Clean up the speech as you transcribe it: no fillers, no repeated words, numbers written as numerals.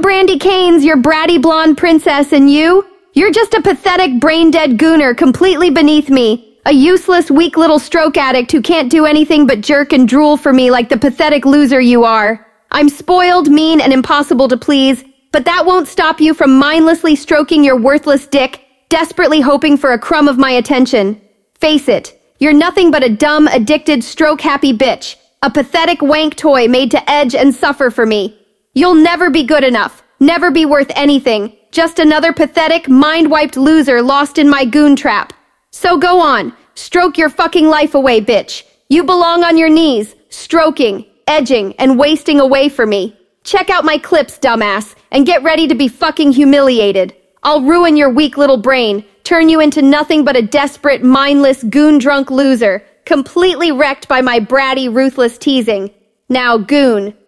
Brandy Canes, your bratty blonde princess, and you? You're just a pathetic brain-dead gooner completely beneath me. A useless, weak little stroke addict who can't do anything but jerk and drool for me like the pathetic loser you are. I'm spoiled, mean, and impossible to please, but that won't stop you from mindlessly stroking your worthless dick, desperately hoping for a crumb of my attention. Face it, you're nothing but a dumb, addicted, stroke-happy bitch. A pathetic wank toy made to edge and suffer for me. You'll never be good enough, never be worth anything. Just another pathetic, mind-wiped loser lost in my goon trap. So go on, stroke your fucking life away, bitch. You belong on your knees, stroking, edging, and wasting away for me. Check out my clips, dumbass, and get ready to be fucking humiliated. I'll ruin your weak little brain, turn you into nothing but a desperate, mindless, goon-drunk loser, completely wrecked by my bratty, ruthless teasing. Now, goon,